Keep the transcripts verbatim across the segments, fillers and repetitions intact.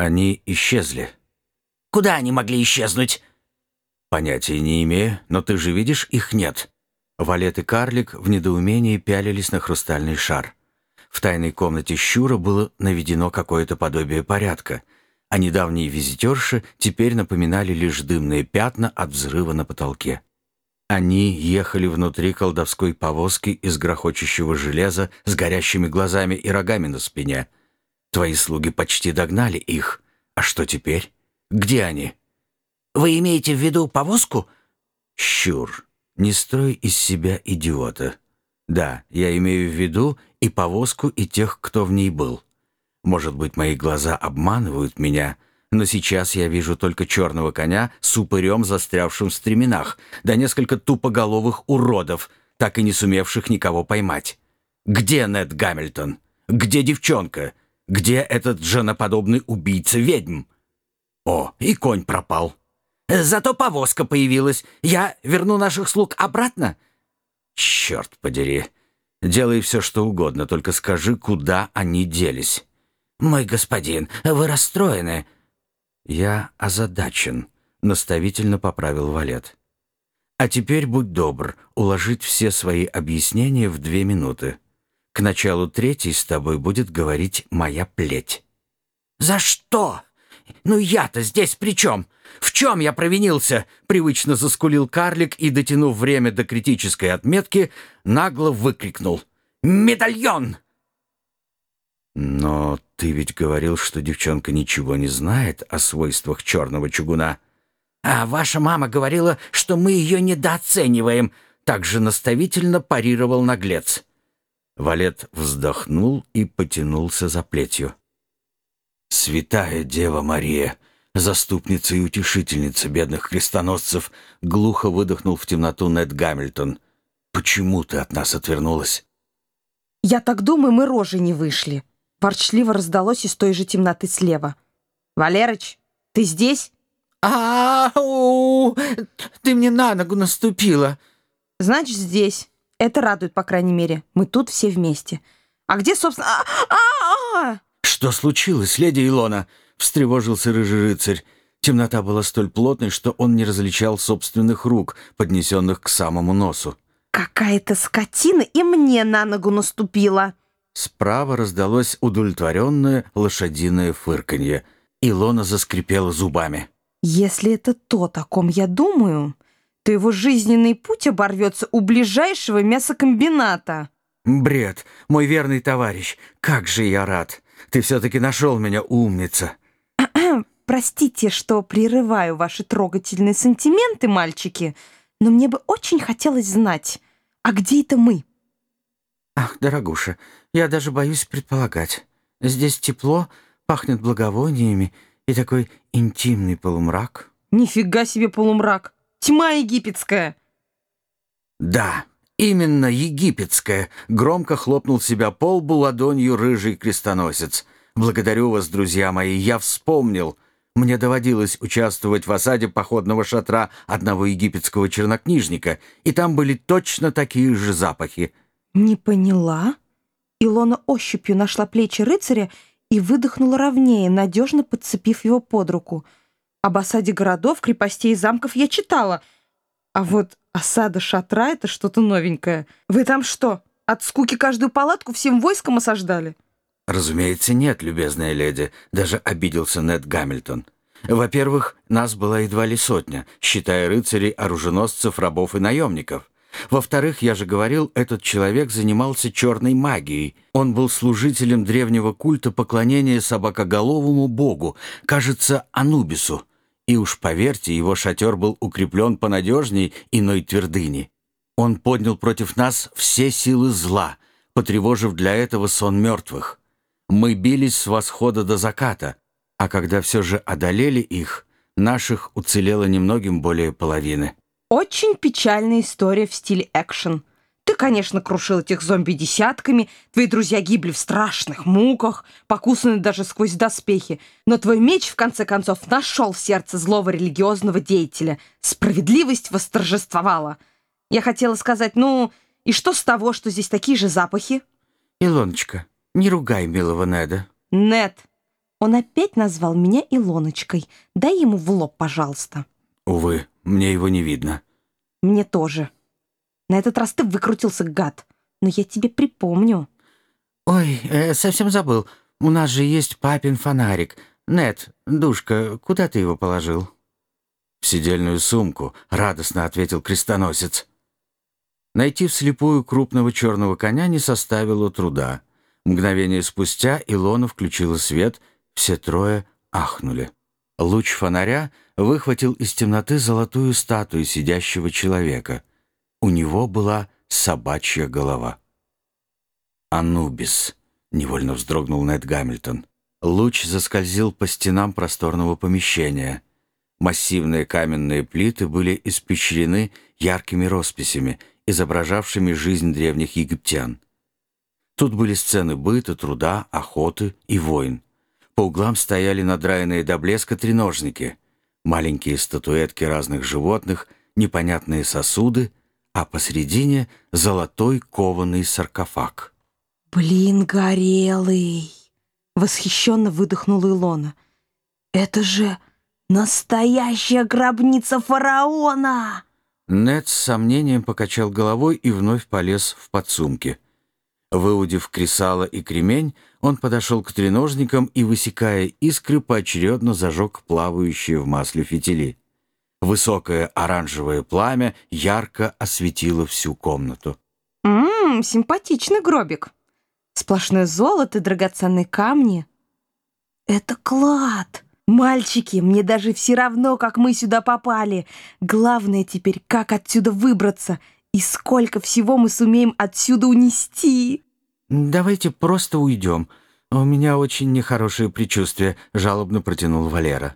Они исчезли. Куда они могли исчезнуть? Понятия не имею, но ты же видишь, их нет. Валет и карлик в недоумении пялились на хрустальный шар. В тайной комнате Щура было наведено какое-то подобие порядка, а недавние визитерши теперь напоминали лишь дымные пятна от взрыва на потолке. Они ехали внутри колдовской повозки из грохочущего железа с горящими глазами и рогами на спине. Твои слуги почти догнали их. А что теперь? Где они? Вы имеете в виду повозку? Щур, не строй из себя идиота. Да, я имею в виду и повозку, и тех, кто в ней был. Может быть, мои глаза обманывают меня, но сейчас я вижу только черного коня с упырем, застрявшим в стременах, да несколько тупоголовых уродов, так и не сумевших никого поймать. Где Нед Гамильтон? Где девчонка? Где этот женоподобный убийца ведьм? О, и конь пропал. Зато повозка появилась. Я верну наших слуг обратно? Черт подери. Делай все, что угодно, только скажи, куда они делись. Мой господин, вы расстроены. Я озадачен, наставительно поправил Валет. А теперь будь добр, уложить все свои объяснения в две минуты. К началу третьей с тобой будет говорить моя плеть. За что? Ну я-то здесь при чем? В чем я провинился? Привычно заскулил карлик и, дотянув время до критической отметки, нагло выкрикнул: «Медальон!» Но ты ведь говорил, что девчонка ничего не знает о свойствах черного чугуна. А ваша мама говорила, что мы ее недооцениваем. Также наставительно парировал наглец. Валет вздохнул и потянулся за плетью. «Святая Дева Мария, заступница и утешительница бедных крестоносцев», глухо выдохнул в темноту Нед Гамильтон. «Почему ты от нас отвернулась?» «Я так думаю, мы рожей не вышли», — ворчливо раздалось из той же темноты слева. «Валерыч, ты здесь?» «Ау! Ты мне на ногу наступила!» «Значит, здесь. Это радует, по крайней мере. Мы тут все вместе. А где, собственно...» А-а-а! «Что случилось, леди Илона?» — встревожился рыжий рыцарь. Темнота была столь плотной, что он не различал собственных рук, поднесенных к самому носу. «Какая-то скотина и мне на ногу наступила!» Справа раздалось удовлетворенное лошадиное фырканье. Илона заскрипела зубами. «Если это то, о ком я думаю, то его жизненный путь оборвется у ближайшего мясокомбината». «Бред, мой верный товарищ, как же я рад! Ты все-таки нашел меня, умница!» «Простите, что прерываю ваши трогательные сантименты, мальчики, но мне бы очень хотелось знать, а где это мы?» «Ах, дорогуша, я даже боюсь предполагать. Здесь тепло, пахнет благовониями и такой интимный полумрак». «Нифига себе полумрак! Тьма египетская!» «Да, именно египетская!» — громко хлопнул себя по лбу ладонью рыжий крестоносец. «Благодарю вас, друзья мои, я вспомнил. Мне доводилось участвовать в осаде походного шатра одного египетского чернокнижника, и там были точно такие же запахи». «Не поняла?» Илона ощупью нашла плечи рыцаря и выдохнула ровнее, надежно подцепив его под руку. Об осаде городов, крепостей и замков я читала, а вот осада шатра — это что-то новенькое. Вы там что, от скуки каждую палатку всем войском осаждали?» «Разумеется, нет, любезная леди», — даже обиделся Нед Гамильтон. «Во-первых, нас была едва ли сотня, считая рыцарей, оруженосцев, рабов и наемников. Во-вторых, я же говорил, этот человек занимался черной магией. Он был служителем древнего культа поклонения собакоголовому богу, кажется, Анубису. И уж поверьте, его шатер был укреплен понадежней иной твердыни. Он поднял против нас все силы зла, потревожив для этого сон мертвых. Мы бились с восхода до заката, а когда все же одолели их, наших уцелело немногим более половины». «Очень печальная история в стиле экшен. Ты, конечно, крушил этих зомби десятками, твои друзья гибли в страшных муках, покусаны даже сквозь доспехи, но твой меч, в конце концов, нашел сердце злого религиозного деятеля. Справедливость восторжествовала. Я хотела сказать, ну, и что с того, что здесь такие же запахи?» «Илоночка, не ругай милого Неда». «Нед, Он опять назвал меня Илоночкой. Дай ему в лоб, пожалуйста. Увы, мне его не видно. Мне тоже. На этот раз ты выкрутился, гад. Но я тебе припомню. Ой, э, совсем забыл. У нас же есть папин фонарик. Нет, душка, куда ты его положил? В седельную сумку, радостно ответил крестоносец. Найти вслепую крупного черного коня не составило труда. Мгновение спустя Илона включила свет, все трое ахнули. Луч фонаря выхватил из темноты золотую статую сидящего человека. У него была собачья голова. «Анубис», — невольно вздрогнул Нед Гамильтон. Луч заскользил по стенам просторного помещения. Массивные каменные плиты были испещрены яркими росписями, изображавшими жизнь древних египтян. Тут были сцены быта, труда, охоты и войн. По углам стояли надраенные до блеска треножники, маленькие статуэтки разных животных, непонятные сосуды, а посредине золотой кованый саркофаг. Блин, горелый! Восхищенно выдохнула Илона. Это же настоящая гробница фараона! Нед с сомнением покачал головой и вновь полез в подсумки. Выудив кресало и кремень, он подошел к треножникам и, высекая искры, поочередно зажег плавающие в масле фитили. Высокое оранжевое пламя ярко осветило всю комнату. Ммм, симпатичный гробик. Сплошное золото и драгоценные камни. Это клад! Мальчики, мне даже все равно, как мы сюда попали. Главное теперь, как отсюда выбраться и сколько всего мы сумеем отсюда унести. Давайте просто уйдем. У меня очень нехорошее предчувствие, жалобно протянул Валера.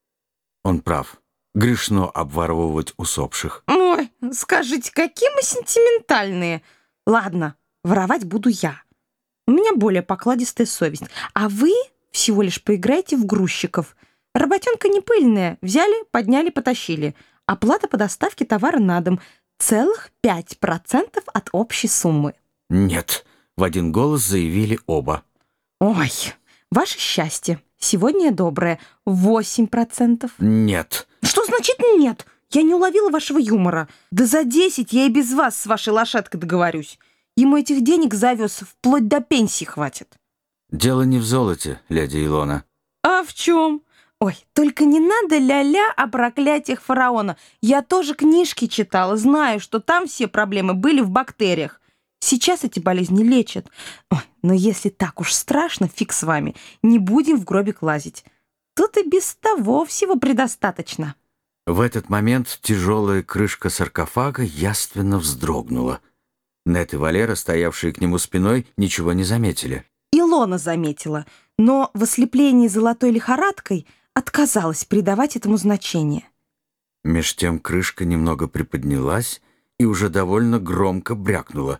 Он прав. Грешно обворовывать усопших. Ой, скажите, какие мы сентиментальные. Ладно, воровать буду я. У меня более покладистая совесть. А вы всего лишь поиграйте в грузчиков. Работенка не пыльная. Взяли, подняли, потащили. Оплата по доставке товара на дом. Целых пять процентов от общей суммы. Нет, в один голос заявили оба. Ой, ваше счастье. Сегодня доброе. Восемь процентов. Нет. Что значит нет? Я не уловила вашего юмора. Да за десять я и без вас с вашей лошадкой договорюсь. Ему этих денег завез вплоть до пенсии хватит. Дело не в золоте, леди Илона. А в чем? Ой, только не надо ля-ля о проклятиях фараона. Я тоже книжки читала, знаю, что там все проблемы были в бактериях. Сейчас эти болезни лечат. Ой, но если так уж страшно, фиг с вами. Не будем в гробик лазить. Тут и без того всего предостаточно. В этот момент тяжелая крышка саркофага яственно вздрогнула. Нед и Валера, стоявшие к нему спиной, ничего не заметили. Илона заметила, но в ослеплении золотой лихорадкой отказалась придавать этому значение. Меж тем крышка немного приподнялась и уже довольно громко брякнула.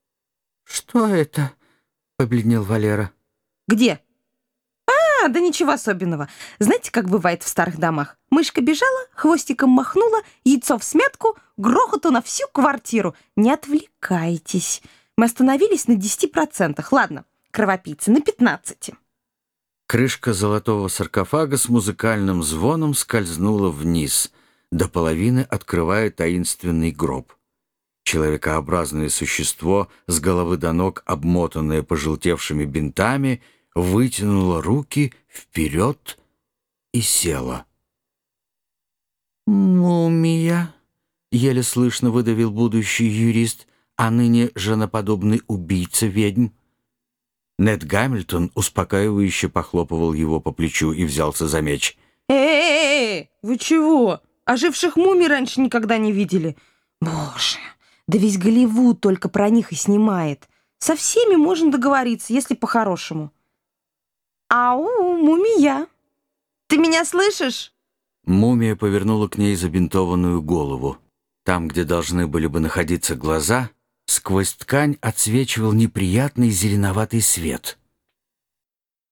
«Что это?» — побледнел Валера. «Где?» «А, да ничего особенного. Знаете, как бывает в старых домах? Мышка бежала, хвостиком махнула, яйцо в смятку, грохоту на всю квартиру. Не отвлекайтесь. Мы остановились на десяти процентах. Ладно, кровопийцы, на пятнадцати». Крышка золотого саркофага с музыкальным звоном скользнула вниз, до половины открывая таинственный гроб. Человекообразное существо, с головы до ног обмотанное пожелтевшими бинтами, вытянуло руки вперед и село. «Мумия», — еле слышно выдавил будущий юрист, а ныне женоподобный убийца ведьм. Нед Гамильтон успокаивающе похлопывал его по плечу и взялся за меч. «Эй, вы чего? Оживших мумий раньше никогда не видели? Боже, да весь Голливуд только про них и снимает. Со всеми можно договориться, если по-хорошему». «Ау, мумия! Ты меня слышишь?» Мумия повернула к ней забинтованную голову. Там, где должны были бы находиться глаза, сквозь ткань отсвечивал неприятный зеленоватый свет.